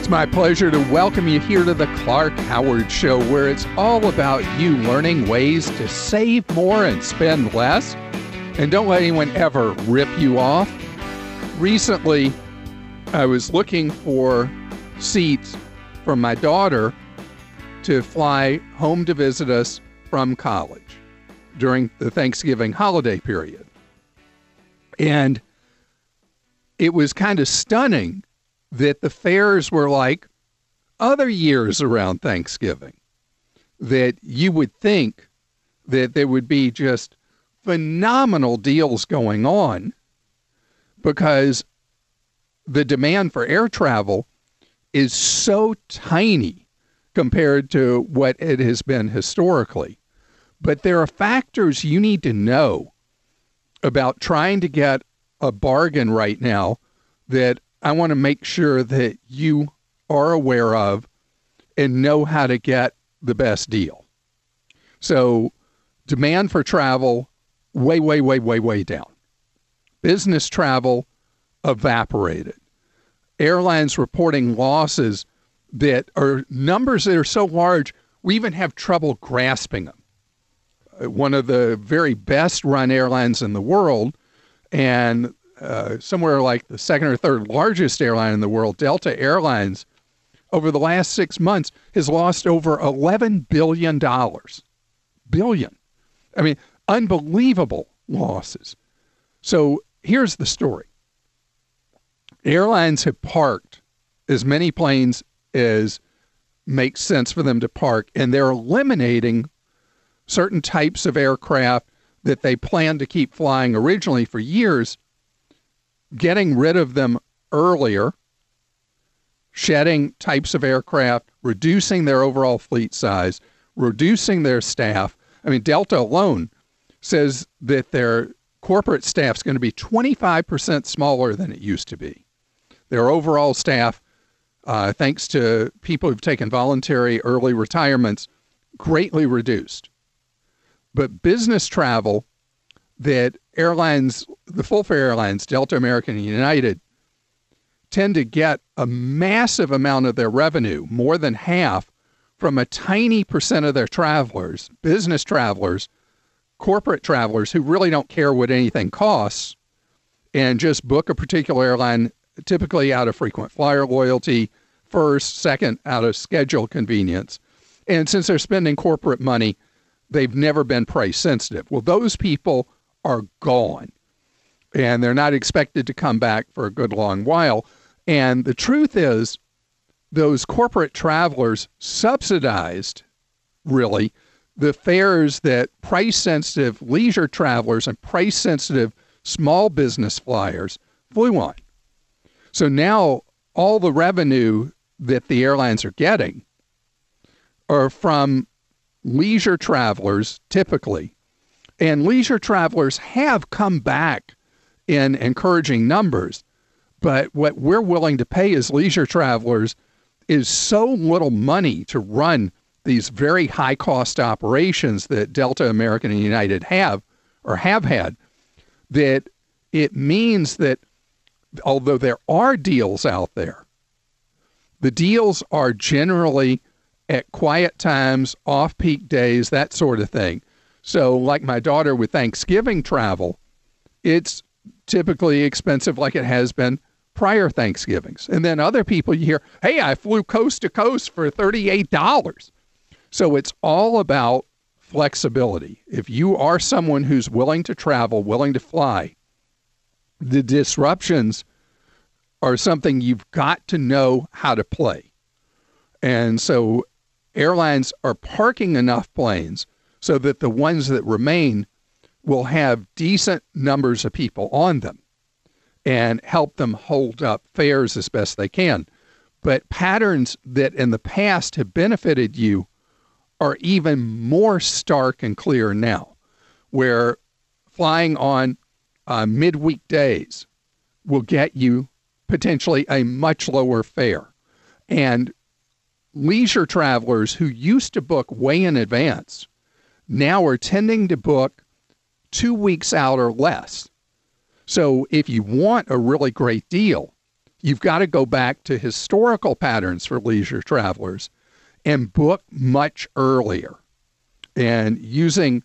It's my pleasure to welcome you here to the Clark Howard Show, where it's all about you learning ways to save more and spend less. And don't let anyone ever rip you off. Recently, I was looking for seats for my daughter to fly home to visit us from college during the Thanksgiving holiday period. And it was kind of stunning that the fares were like other years around Thanksgiving, that you would think that there would be just phenomenal deals going on because the demand for air travel is so tiny compared to what it has been historically. But there are factors you need to know about trying to get a bargain right now that I want to make sure that you are aware of and know how to get the best deal. So demand for travel, way down. Business travel evaporated. Airlines reporting losses that are numbers that are so large, we even have trouble grasping them. One of the very best run airlines in the world, and somewhere like the second or third largest airline in the world, Delta Airlines, over the last 6 months has lost over $11 billion. Billion. I mean, unbelievable losses. So here's the story. Airlines have parked as many planes as makes sense for them to park, and they're eliminating certain types of aircraft that they planned to keep flying originally for years, getting rid of them earlier, shedding types of aircraft, reducing their overall fleet size, reducing their staff. I mean, Delta alone says that their corporate staff is going to be 25% smaller than it used to be. Their overall staff, thanks to people who've taken voluntary early retirements, greatly reduced. But business travel that airlines, the full fare airlines, Delta, American, and United, tend to get a massive amount of their revenue, more than half, from a tiny percent of their travelers, business travelers, corporate travelers who really don't care what anything costs and just book a particular airline, typically out of frequent flyer loyalty, first, second, out of schedule convenience. And since they're spending corporate money, they've never been price sensitive. Well, those people are gone, and they're not expected to come back for a good long while. And the truth is, those corporate travelers subsidized, really, the fares that price-sensitive leisure travelers and price-sensitive small business flyers flew on. So now all the revenue that the airlines are getting are from leisure travelers, typically. And leisure travelers have come back in encouraging numbers. But what we're willing to pay as leisure travelers is so little money to run these very high-cost operations that Delta, American, and United have or have had, that it means that although there are deals out there, the deals are generally at quiet times, off-peak days, that sort of thing. So like my daughter with Thanksgiving travel, it's typically expensive like it has been prior Thanksgivings. And then other people you hear, hey, I flew coast to coast for $38. So it's all about flexibility. If you are someone who's willing to travel, willing to fly, the disruptions are something you've got to know how to play. And so airlines are parking enough planes so that the ones that remain will have decent numbers of people on them and help them hold up fares as best they can. But patterns that in the past have benefited you are even more stark and clear now, where flying on midweek days will get you potentially a much lower fare. And leisure travelers who used to book way in advance now are tending to book 2 weeks out or less. So if you want a really great deal, You've got to go back to historical patterns for leisure travelers and book much earlier. And using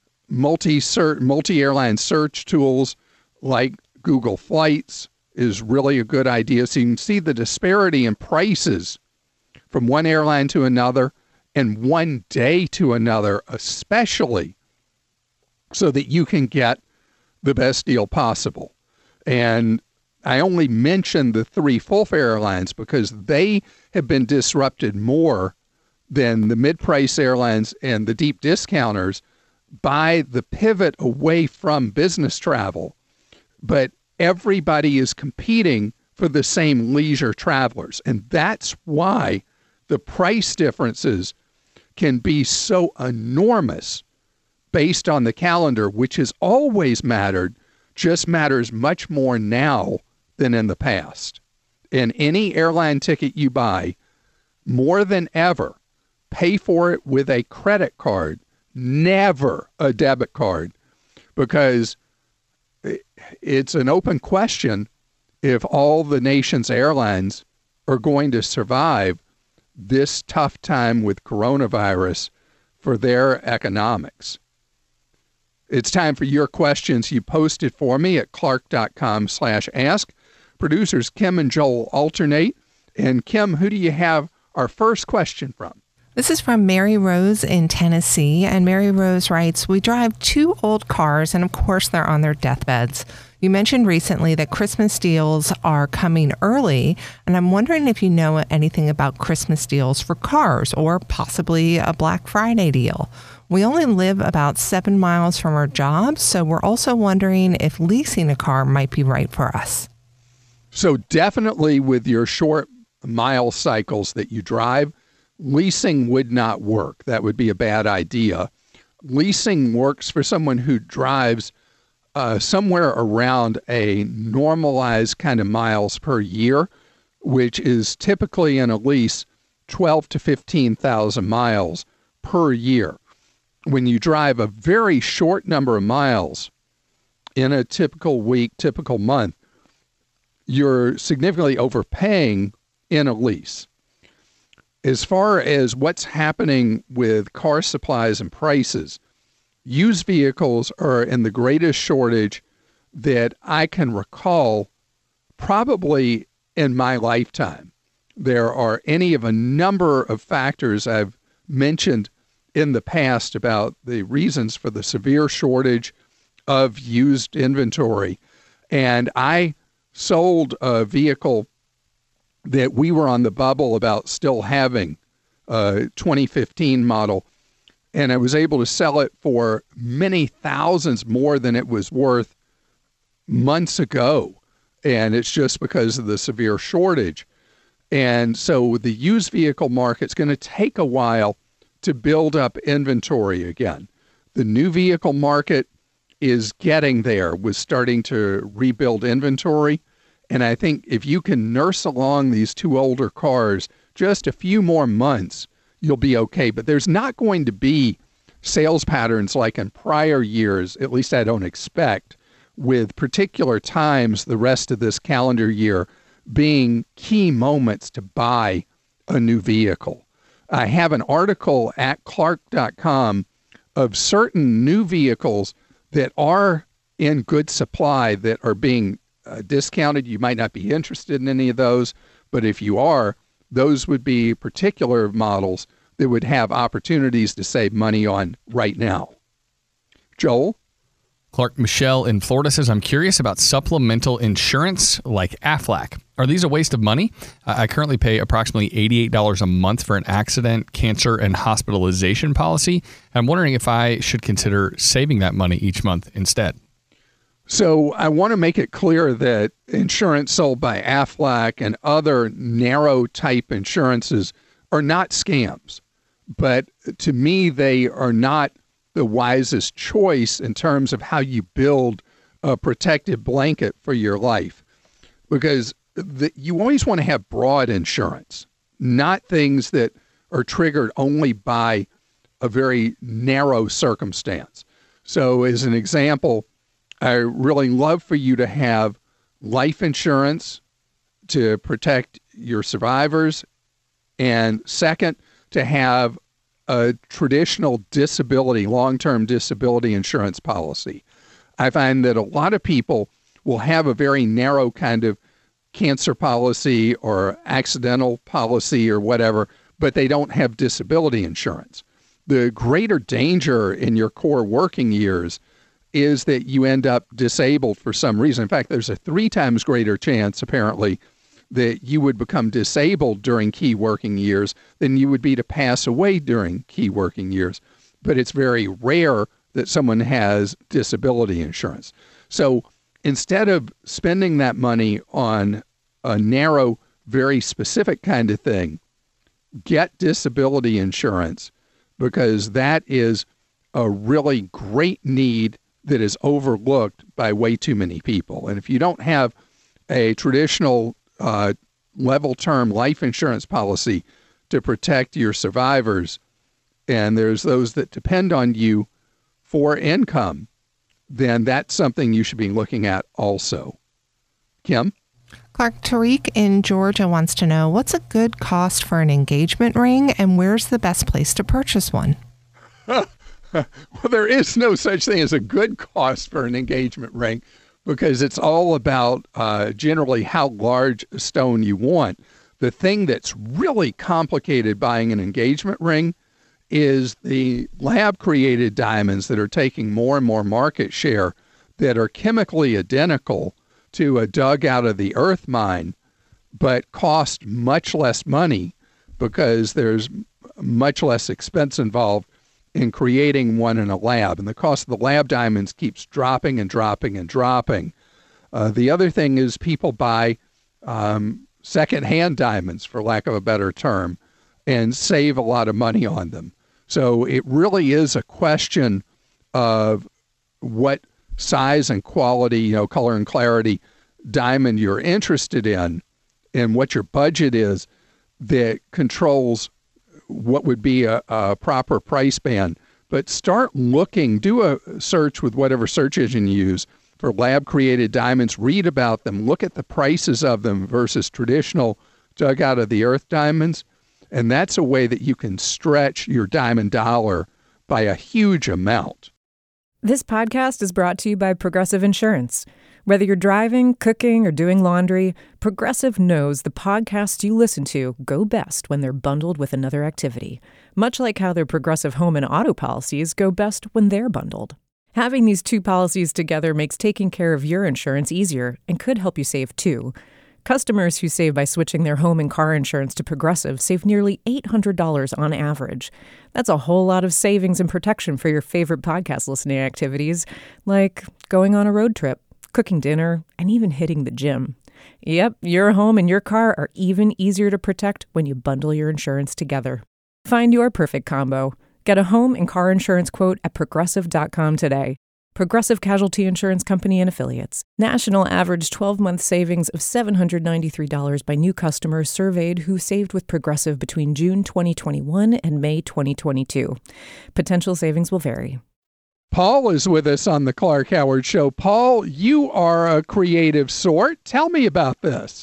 multi-airline search tools like Google Flights is really a good idea. So you can see the disparity in prices from one airline to another and one day to another, especially, so that you can get the best deal possible. And I only mentioned the 3 full-fare airlines because they have been disrupted more than the mid-price airlines and the deep discounters by the pivot away from business travel. But everybody is competing for the same leisure travelers. And that's why the price differences can be so enormous based on the calendar, which has always mattered, just matters much more now than in the past. In any airline ticket you buy, more than ever, pay for it with a credit card, never a debit card, because it's an open question if all the nation's airlines are going to survive this tough time with coronavirus for their economics. It's time for your questions. You posted for me at clark.com/ask. Producers Kim and Joel alternate. And Kim, who do you have our first question from? This is from Mary Rose in Tennessee. And Mary Rose writes, we drive 2 old cars, and of course they're on their deathbeds. You mentioned recently that Christmas deals are coming early, and I'm wondering if you know anything about Christmas deals for cars or possibly a Black Friday deal. We only live about 7 miles from our jobs, so we're also wondering if leasing a car might be right for us. So definitely with your short mile cycles that you drive, leasing would not work. That would be a bad idea. Leasing works for someone who drives somewhere around a normalized kind of miles per year, which is typically in a lease 12 to 15,000 miles per year. When you drive a very short number of miles in a typical week, typical month, you're significantly overpaying in a lease. As far as what's happening with car supplies and prices, used vehicles are in the greatest shortage that I can recall probably in my lifetime. There are any of a number of factors I've mentioned in the past about the reasons for the severe shortage of used inventory. And I sold a vehicle that we were on the bubble about still having, a 2015 model, and I was able to sell it for many thousands more than it was worth months ago. And it's just because of the severe shortage. And so the used vehicle market's going to take a while to build up inventory again. The new vehicle market is getting there, was starting to rebuild inventory. And I think if you can nurse along these 2 older cars just a few more months, you'll be okay. But there's not going to be sales patterns like in prior years, at least I don't expect, with particular times the rest of this calendar year being key moments to buy a new vehicle. I have an article at clark.com of certain new vehicles that are in good supply that are being discounted. You might not be interested in any of those, but if you are, those would be particular models that would have opportunities to save money on right now. Joel? Clark, Michelle in Florida says, I'm curious about supplemental insurance like Aflac. Are these a waste of money? I currently pay approximately $88 a month for an accident, cancer, and hospitalization policy. I'm wondering if I should consider saving that money each month instead. So I want to make it clear that insurance sold by Aflac and other narrow type insurances are not scams. But to me, they are not the wisest choice in terms of how you build a protective blanket for your life. Because you always want to have broad insurance, not things that are triggered only by a very narrow circumstance. So as an example, I really love for you to have life insurance to protect your survivors, and second, to have a traditional disability, long-term disability insurance policy. I find that a lot of people will have a very narrow kind of cancer policy or accidental policy or whatever, but they don't have disability insurance. The greater danger in your core working years is that you end up disabled for some reason. In fact, there's a 3 times greater chance, apparently, that you would become disabled during key working years than you would be to pass away during key working years. But it's very rare that someone has disability insurance. So instead of spending that money on a narrow, very specific kind of thing, get disability insurance, because that is a really great need that is overlooked by way too many people. And if you don't have a traditional level term life insurance policy to protect your survivors, and there's those that depend on you for income, then that's something you should be looking at also. Kim? Clark, Tariq in Georgia wants to know, what's a good cost for an engagement ring, and where's the best place to purchase one? Well, there is no such thing as a good cost for an engagement ring, because it's all about generally how large a stone you want. The thing that's really complicated buying an engagement ring is the lab-created diamonds that are taking more and more market share that are chemically identical to a dug out of the earth mine, but cost much less money because there's much less expense involved in creating one in a lab. And the cost of the lab diamonds keeps dropping and dropping and dropping. The other thing is people buy secondhand diamonds, for lack of a better term, and save a lot of money on them. So it really is a question of what size and quality, color and clarity diamond you're interested in, and what your budget is, that controls what would be a proper price band. But start looking, do a search with whatever search engine you use for lab-created diamonds, read about them, look at the prices of them versus traditional dug out of the earth diamonds. And that's a way that you can stretch your diamond dollar by a huge amount. This podcast is brought to you by Progressive Insurance. Whether you're driving, cooking, or doing laundry, Progressive knows the podcasts you listen to go best when they're bundled with another activity, much like how their Progressive home and auto policies go best when they're bundled. Having these 2 policies together makes taking care of your insurance easier and could help you save too. Customers who save by switching their home and car insurance to Progressive save nearly $800 on average. That's a whole lot of savings and protection for your favorite podcast listening activities, like going on a road trip, cooking dinner, and even hitting the gym. Yep, your home and your car are even easier to protect when you bundle your insurance together. Find your perfect combo. Get a home and car insurance quote at Progressive.com today. Progressive Casualty Insurance Company and Affiliates. National average 12-month savings of $793 by new customers surveyed who saved with Progressive between June 2021 and May 2022. Potential savings will vary. Paul is with us on the Clark Howard Show. Paul, you are a creative sort. Tell me about this.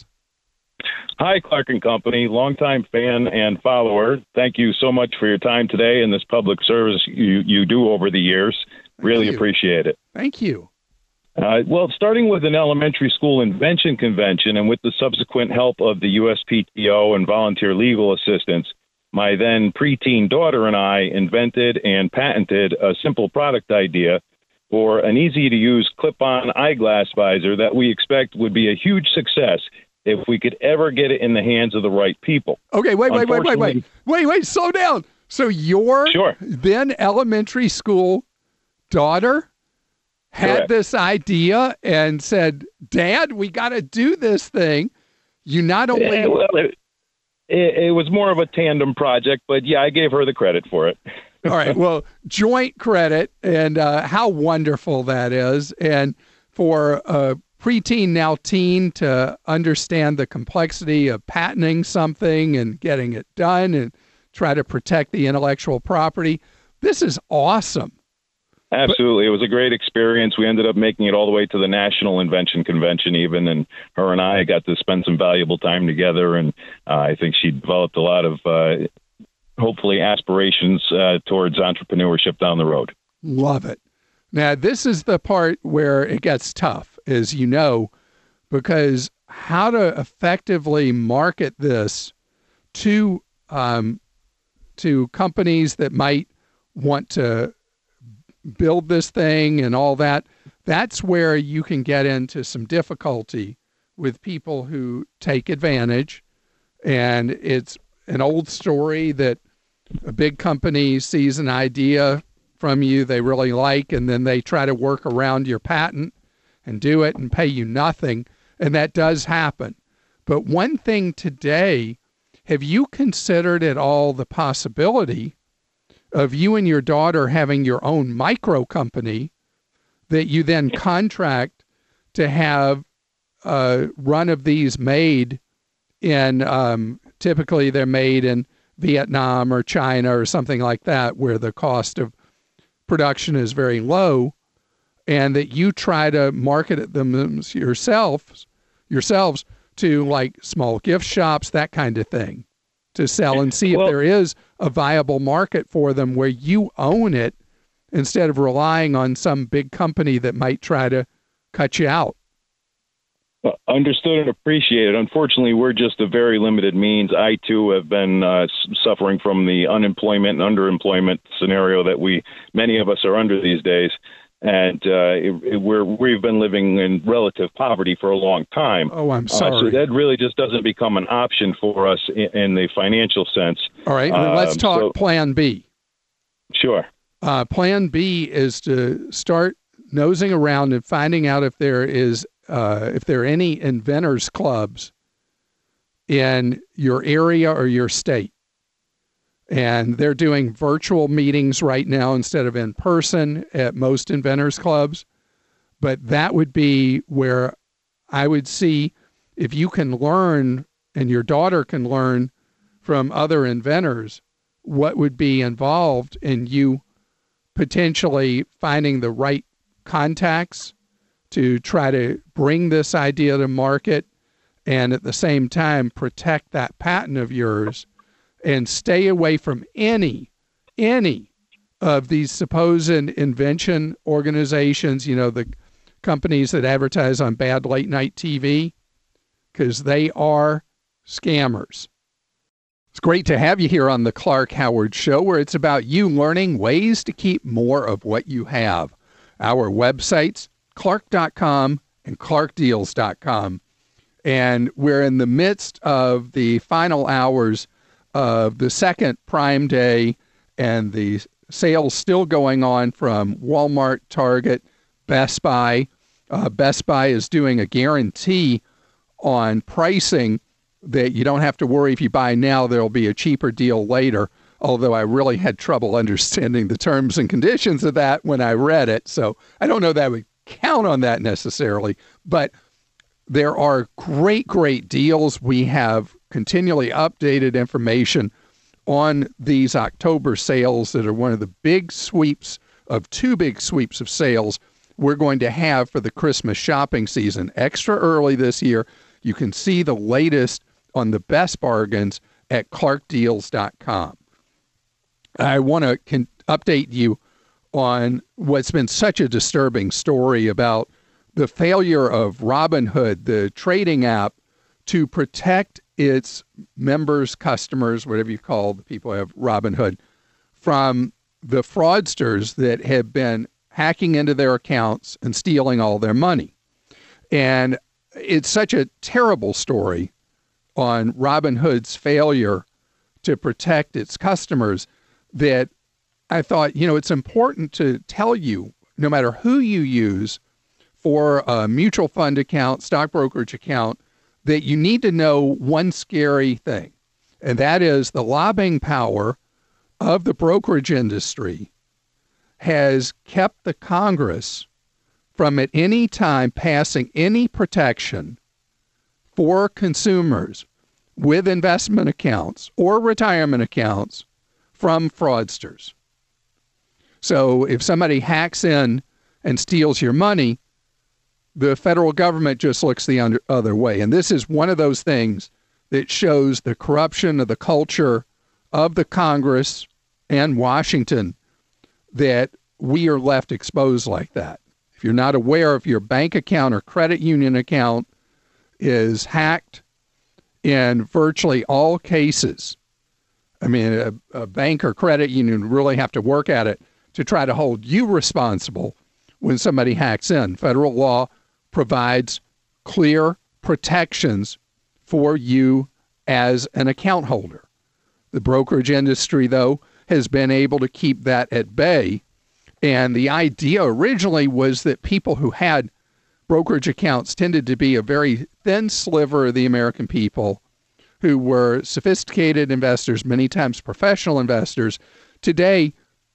Hi, Clark & Company, longtime fan and follower. Thank you so much for your time today and this public service you do over the years. Really appreciate it. Thank you. Well, starting with an elementary school invention convention and with the subsequent help of the USPTO and volunteer legal assistance, my then preteen daughter and I invented and patented a simple product idea for an easy-to-use clip-on eyeglass visor that we expect would be a huge success if we could ever get it in the hands of the right people. Okay, wait, slow down. So your then elementary school daughter had this idea and said, Dad, we got to do this thing. You not only... It was more of a tandem project, but yeah, I gave her the credit for it. All right, well, joint credit, and how wonderful that is. And for a preteen, now teen, to understand the complexity of patenting something and getting it done and try to protect the intellectual property, this is awesome. Absolutely. It was a great experience. We ended up making it all the way to the National Invention Convention even, and her and I got to spend some valuable time together, and I think she developed a lot of, hopefully, aspirations towards entrepreneurship down the road. Love it. Now, this is the part where it gets tough, as you know, because how to effectively market this to companies that might want to build this thing and all that, that's where you can get into some difficulty with people who take advantage. And it's an old story that a big company sees an idea from you they really like, and then they try to work around your patent and do it and pay you nothing. And that does happen. But one thing today, have you considered at all the possibility of you and your daughter having your own micro company that you then contract to have a run of these made in, typically they're made in Vietnam or China or something like that, where the cost of production is very low, and that you try to market them yourselves to like small gift shops, that kind of thing, to sell and see if there is a viable market for them where you own it instead of relying on some big company that might try to cut you out. Understood and appreciated. Unfortunately, we're just a very limited means. I, too, have been suffering from the unemployment and underemployment scenario that many of us are under these days. And we've been living in relative poverty for a long time. Oh, I'm sorry. So that really just doesn't become an option for us in the financial sense. All right, let's talk Plan B. Sure. Plan B is to start nosing around and finding out if there are any inventors clubs in your area or your state. And they're doing virtual meetings right now instead of in person at most inventors clubs. But that would be where I would see if you can learn and your daughter can learn from other inventors what would be involved in you potentially finding the right contacts to try to bring this idea to market and at the same time protect that patent of yours and stay away from any of these supposed invention organizations, the companies that advertise on bad late night TV, because they are scammers. It's great to have you here on the Clark Howard Show, where it's about you learning ways to keep more of what you have. Our websites, Clark.com and ClarkDeals.com. And we're in the midst of the final hours of the second Prime Day, and the sales still going on from Walmart, Target, Best Buy. Best Buy is doing a guarantee on pricing that you don't have to worry if you buy now, there'll be a cheaper deal later, although I really had trouble understanding the terms and conditions of that when I read it. So I don't know that I would count on that necessarily, but there are great deals. We have continually updated information on these October sales that are one of the big sweeps of two big sweeps of sales we're going to have for the Christmas shopping season. Extra early this year. You can see the latest on the best bargains at ClarkDeals.com. I want to update you on what's been such a disturbing story about the failure of Robinhood, the trading app, to protect its members, customers, whatever you call the people who have Robinhood, from the fraudsters that have been hacking into their accounts and stealing all their money. And it's such a terrible story on Robinhood's failure to protect its customers that I thought, it's important to tell you, no matter who you use for a mutual fund account, stock brokerage account, that you need to know one scary thing, and that is the lobbying power of the brokerage industry has kept the Congress from at any time passing any protection for consumers with investment accounts or retirement accounts from fraudsters. So if somebody hacks in and steals your money, the federal government just looks the other way. And this is one of those things that shows the corruption of the culture of the Congress and Washington, that we are left exposed like that. If you're not aware, if your bank account or credit union account is hacked, in virtually all cases, I mean, a bank or credit union really have to work at it to try to hold you responsible when somebody hacks in. Federal law provides clear protections for you as an account holder. The brokerage industry, though, has been able to keep that at bay. And the idea originally was that people who had brokerage accounts tended to be a very thin sliver of the American people who were sophisticated investors, many times professional investors. Today,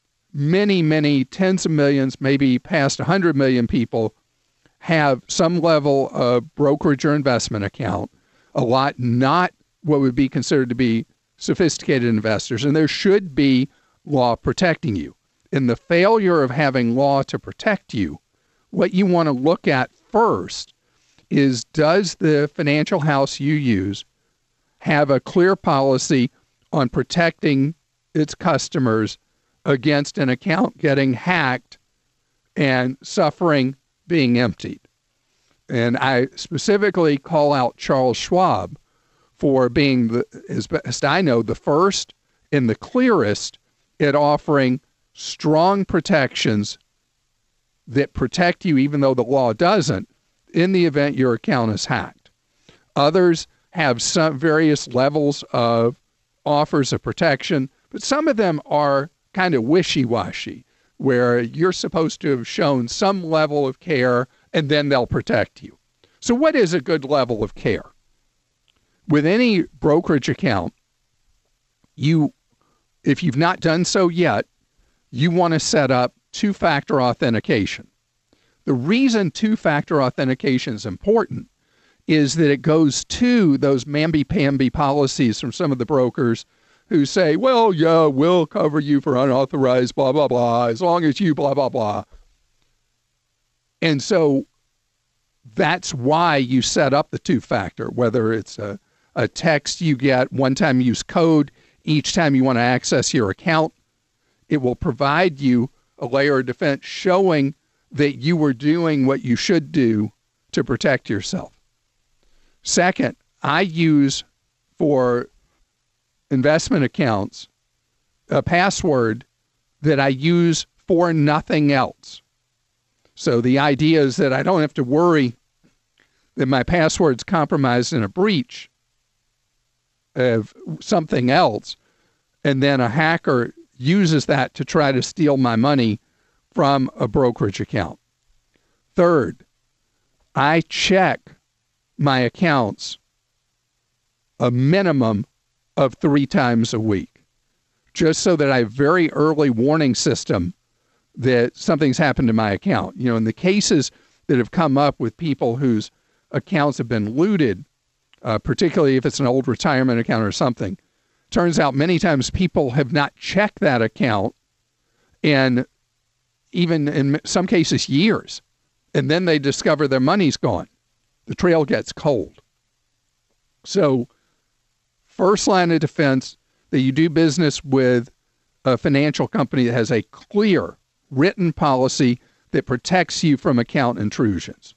many tens of millions, maybe past 100 million people have some level of brokerage or investment account, a lot not what would be considered to be sophisticated investors, and there should be law protecting you. In the failure of having law to protect you, what you want to look at first is, does the financial house you use have a clear policy on protecting its customers against an account getting hacked and suffering being emptied? And I specifically call out Charles Schwab for being, as best I know, the first and the clearest at offering strong protections that protect you, even though the law doesn't, in the event your account is hacked. Others have some various levels of offers of protection, but some of them are kind of wishy-washy, where you're supposed to have shown some level of care and then they'll protect you. So what is a good level of care? With any brokerage account, if you've not done so yet, you want to set up two-factor authentication. The reason two-factor authentication is important is that it goes to those mamby-pamby policies from some of the brokers who say, well, yeah, we'll cover you for unauthorized blah, blah, blah, as long as you blah, blah, blah. And so that's why you set up the two-factor, whether it's a text you get, one-time use code, each time you want to access your account. It will provide you a layer of defense showing that you were doing what you should do to protect yourself. Second, I use for investment accounts a password that I use for nothing else. So the idea is that I don't have to worry that my password's compromised in a breach of something else, and then a hacker uses that to try to steal my money from a brokerage account. Third, I check my accounts a minimum of 3 times a week, just so that I have a very early warning system that something's happened to my account. You know, in the cases that have come up with people whose accounts have been looted, particularly if it's an old retirement account or something, turns out many times people have not checked that account, and even in some cases years, and then they discover their money's gone. The trail gets cold. So first line of defense, that you do business with a financial company that has a clear written policy that protects you from account intrusions.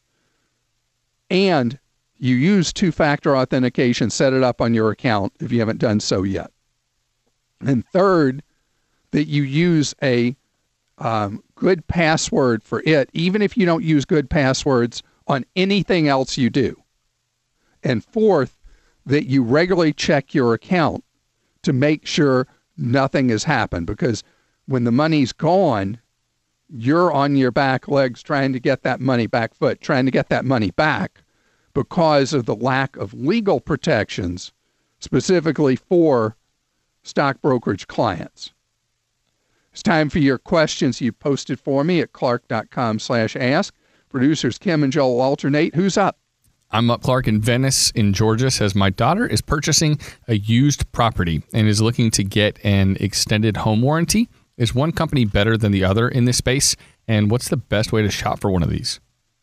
And you use two-factor authentication, set it up on your account if you haven't done so yet. And third, that you use a good password for it, even if you don't use good passwords on anything else you do. And fourth, that you regularly check your account to make sure nothing has happened, because when the money's gone, you're on your back legs trying to get that money back foot, trying to get that money back because of the lack of legal protections specifically for stock brokerage clients. It's time for your questions you posted for me at clark.com/ask. Producers Kim and Joel alternate. Who's up? I'm up. Clark in Venice in Georgia says, my daughter is purchasing a used property and is looking to get an extended home warranty. Is one company better than the other in this space? And what's the best way to shop for one of these?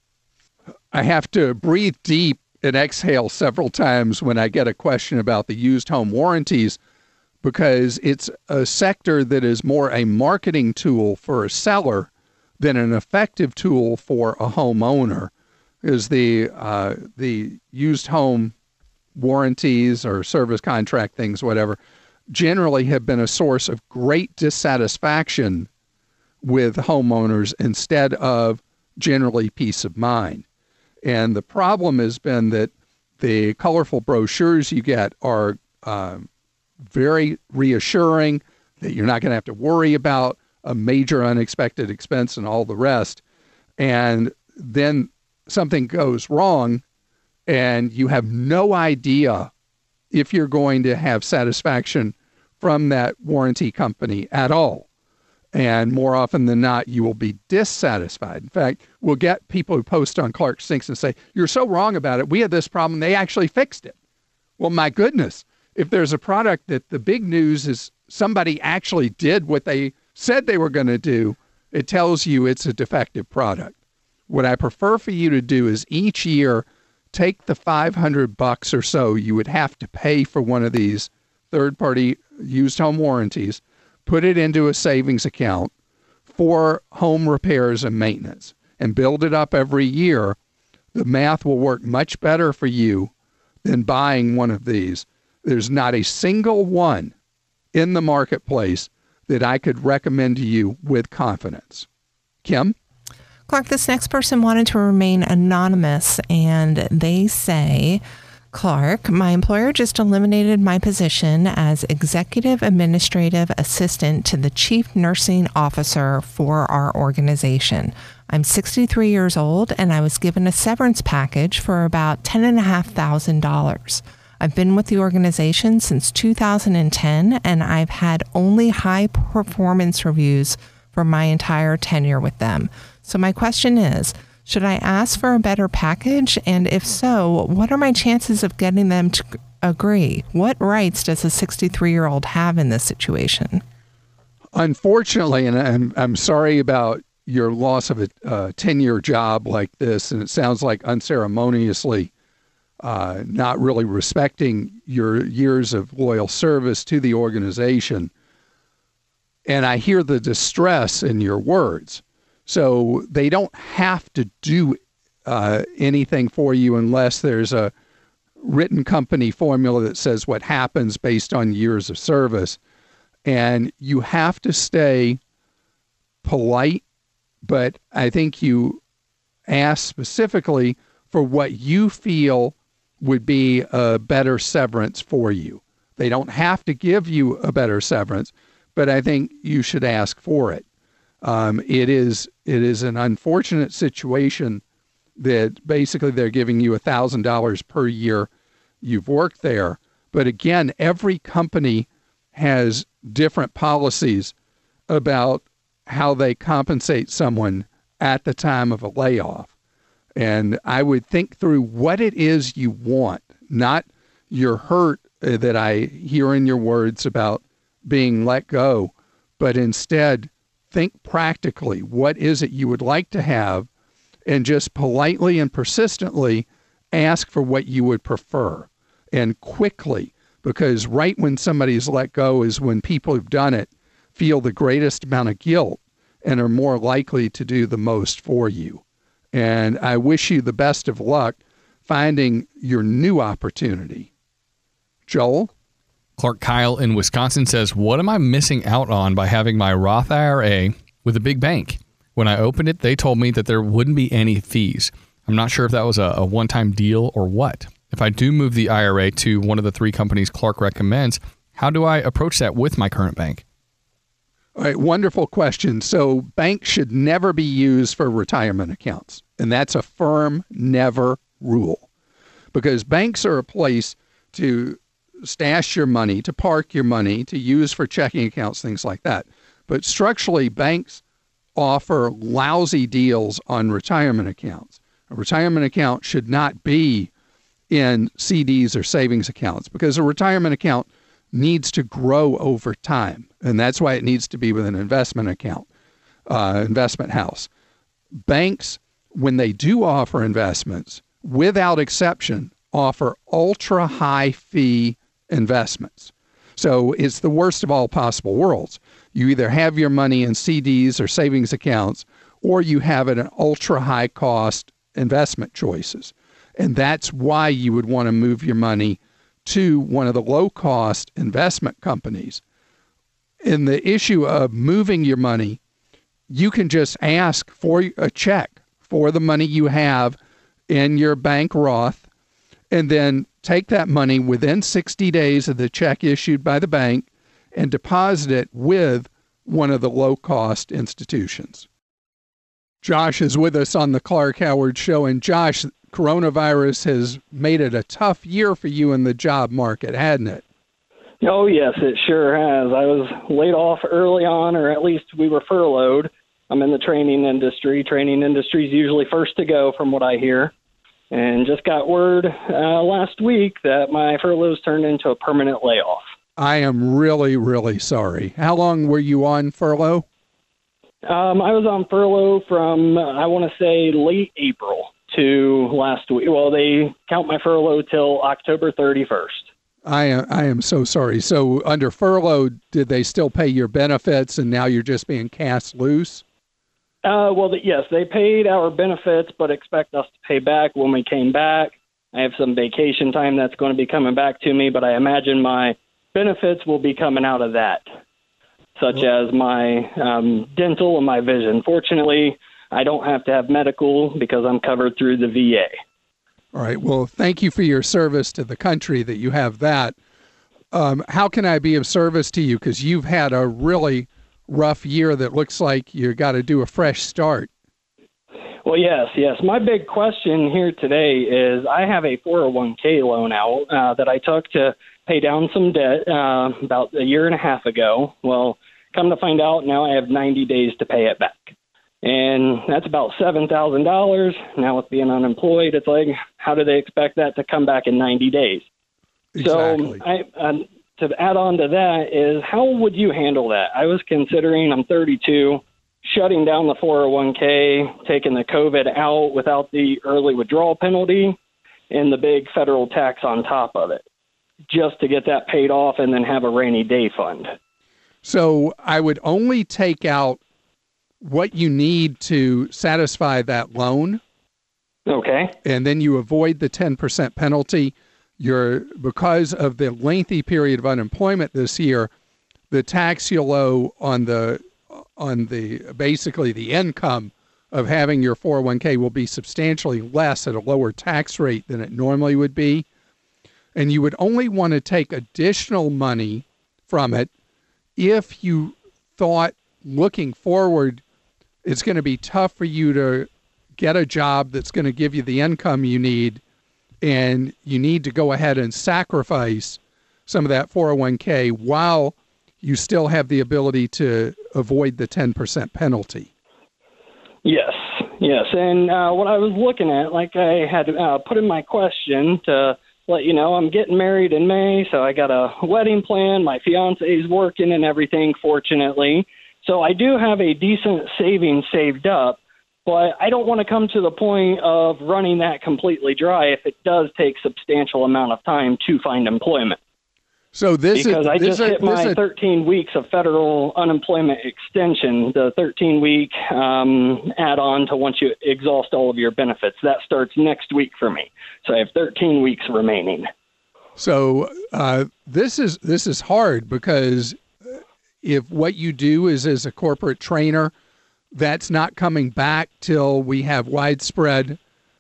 I have to breathe deep and exhale several times when I get a question about the used home warranties, because it's a sector that is more a marketing tool for a seller than an effective tool for a homeowner. Is the used home warranties or service contract things, whatever, generally have been a source of great dissatisfaction with homeowners instead of generally peace of mind. And the problem has been that the colorful brochures you get are very reassuring that you're not going to have to worry about a major unexpected expense and all the rest. And then something goes wrong and you have no idea if you're going to have satisfaction from that warranty company at all. And more often than not, you will be dissatisfied. In fact, we'll get people who post on Clark Stinks and say, "You're so wrong about it. We had this problem. They actually fixed it." Well, my goodness, if there's a product that the big news is somebody actually did what they said they were going to do, it tells you it's a defective product. What I prefer for you to do is each year take the $500 or so you would have to pay for one of these third-party used home warranties, put it into a savings account for home repairs and maintenance, and build it up every year. The math will work much better for you than buying one of these. There's not a single one in the marketplace that I could recommend to you with confidence. Kim? Clark, this next person wanted to remain anonymous, and they say, Clark, my employer just eliminated my position as Executive Administrative Assistant to the Chief Nursing Officer for our organization. I'm 63 years old, and I was given a severance package for about $10,500. I've been with the organization since 2010, and I've had only high performance reviews for my entire tenure with them. So my question is, should I ask for a better package? And if so, what are my chances of getting them to agree? What rights does a 63-year-old have in this situation? Unfortunately, and I'm sorry about your loss of a 10-year job like this, and it sounds like unceremoniously not really respecting your years of loyal service to the organization. And I hear the distress in your words. So they don't have to do anything for you unless there's a written company formula that says what happens based on years of service. And you have to stay polite, but I think you ask specifically for what you feel would be a better severance for you. They don't have to give you a better severance, but I think you should ask for it. It is an unfortunate situation that basically they're giving you $1,000 per year you've worked there. But again, every company has different policies about how they compensate someone at the time of a layoff. And I would think through what it is you want, not your hurt that I hear in your words about being let go, but instead think practically, what is it you would like to have, and just politely and persistently ask for what you would prefer, and quickly, because right when somebody's let go is when people who've done it feel the greatest amount of guilt and are more likely to do the most for you. And I wish you the best of luck finding your new opportunity. Joel? Clark Kyle in Wisconsin says, what am I missing out on by having my Roth IRA with a big bank? When I opened it, they told me that there wouldn't be any fees. I'm not sure if that was a one-time deal or what. If I do move the IRA to one of the three companies Clark recommends, how do I approach that with my current bank? All right, wonderful question. So banks should never be used for retirement accounts, and that's a firm never rule, because banks are a place to stash your money, to park your money, to use for checking accounts, things like that. But structurally, banks offer lousy deals on retirement accounts. A retirement account should not be in CDs or savings accounts, because a retirement account needs to grow over time. And that's why it needs to be with an investment account, investment house. Banks, when they do offer investments, without exception, offer ultra high fee investments. So it's the worst of all possible worlds. You either have your money in CDs or savings accounts, or you have it in ultra high cost investment choices. And that's why you would want to move your money to one of the low cost investment companies. In the issue of moving your money, you can just ask for a check for the money you have in your bank Roth, and then take that money within 60 days of the check issued by the bank and deposit it with one of the low-cost institutions. Josh is with us on the Clark Howard Show. And Josh, coronavirus has made it a tough year for you in the job market, hadn't it? Oh, yes, it sure has. I was laid off early on, or at least we were furloughed. I'm in the training industry. Training industry is usually first to go from what I hear. And just got word last week that my furlough's turned into a permanent layoff. I am really, really sorry. How long were you on furlough? I was on furlough from, I want to say, late April to last week. Well, they count my furlough till October 31st. I am so sorry. So under furlough, did they still pay your benefits and now you're just being cast loose? Yes, they paid our benefits, but expect us to pay back when we came back. I have some vacation time that's going to be coming back to me, but I imagine my benefits will be coming out of that, such as my dental and my vision. Fortunately, I don't have to have medical because I'm covered through the VA. All right. Well, thank you for your service to the country that you have that. How can I be of service to you? Because you've had a really rough year that looks like you got to do a fresh start. Well, yes. My big question here today is I have a 401k loan out that I took to pay down some debt about a year and a half ago. Well, come to find out, now I have 90 days to pay it back. And that's about $7,000. Now with being unemployed, it's like, how do they expect that to come back in 90 days? Exactly. So to add on to that is, how would you handle that? I was considering, I'm 32, shutting down the 401k, taking the COVID out without the early withdrawal penalty and the big federal tax on top of it, just to get that paid off and then have a rainy day fund. So I would only take out what you need to satisfy that loan. Okay. And then you avoid the 10% penalty. Because of the lengthy period of unemployment this year, the tax you'll owe on the basically the income of having your 401k will be substantially less at a lower tax rate than it normally would be. And you would only want to take additional money from it if you thought looking forward it's going to be tough for you to get a job that's going to give you the income you need, and you need to go ahead and sacrifice some of that 401k while you still have the ability to avoid the 10% penalty. Yes. And what I was looking at, like I had put in my question to let you know, I'm getting married in May, so I got a wedding plan. My fiance's working and everything, fortunately. So I do have a decent savings saved up, but I don't want to come to the point of running that completely dry if it does take substantial amount of time to find employment. So because I just hit my 13 weeks of federal unemployment extension, the 13-week add-on to once you exhaust all of your benefits. That starts next week for me. So I have 13 weeks remaining. So this is hard because if what you do is as a corporate trainer, that's not coming back till we have widespread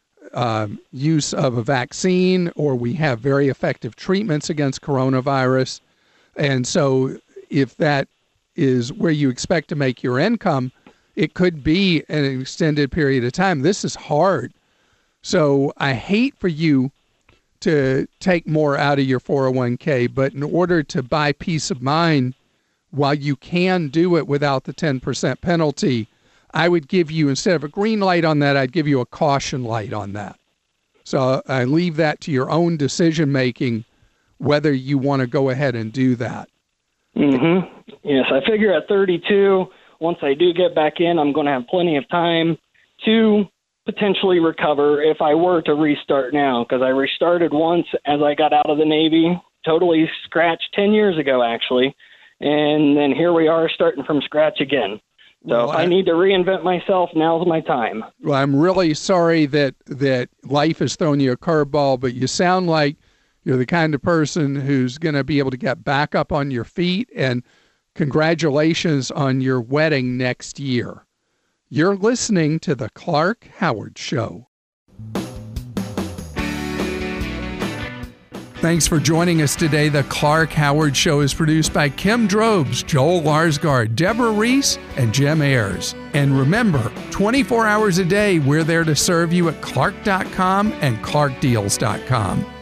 use of a vaccine or we have very effective treatments against coronavirus. And so if that is where you expect to make your income, it could be an extended period of time. This is hard. So I hate for you to take more out of your 401k, but in order to buy peace of mind, while you can do it without the 10% penalty, I would give you, instead of a green light on that, I'd give you a caution light on that. So I leave that to your own decision making whether you want to go ahead and do that. Yes, I figure at 32, once I do get back in, I'm going to have plenty of time to potentially recover if I were to restart now, because I restarted once as I got out of the Navy, totally scratched 10 years ago, actually. And then here we are starting from scratch again. So if I need to reinvent myself, now's my time. Well, I'm really sorry that life has thrown you a curveball, but you sound like you're the kind of person who's going to be able to get back up on your feet, and congratulations on your wedding next year. You're listening to The Clark Howard Show. Thanks for joining us today. The Clark Howard Show is produced by Kim Drobes, Joel Larsgaard, Deborah Reese, and Jim Ayers. And remember, 24 hours a day, we're there to serve you at Clark.com and ClarkDeals.com.